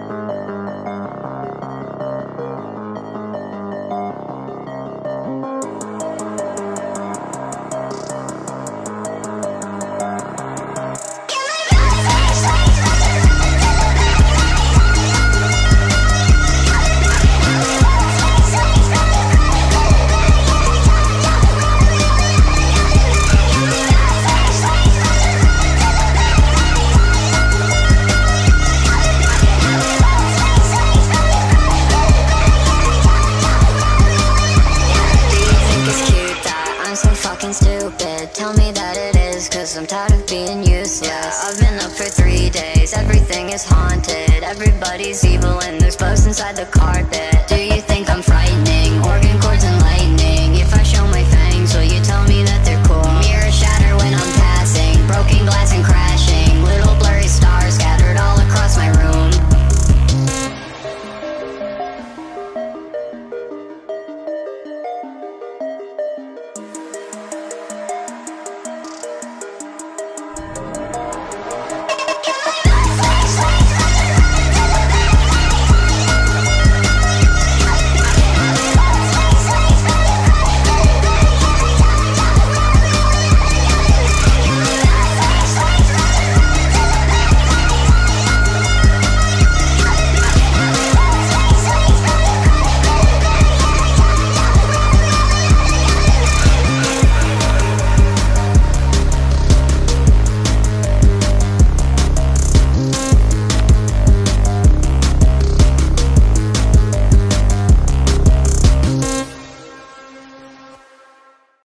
Tell me that it is, cause I'm tired of being useless. Yeah, I've been up for 3 days, everything is haunted. Everybody's evil and there's bugs inside the carpet. Do you think I'm frightening? Organ cords and lightning. If I show my fangs, will you tell me that they're cool? Mirrors shatter when I'm passing, broken glass and crashing. Little blurry stars scattered all across my room.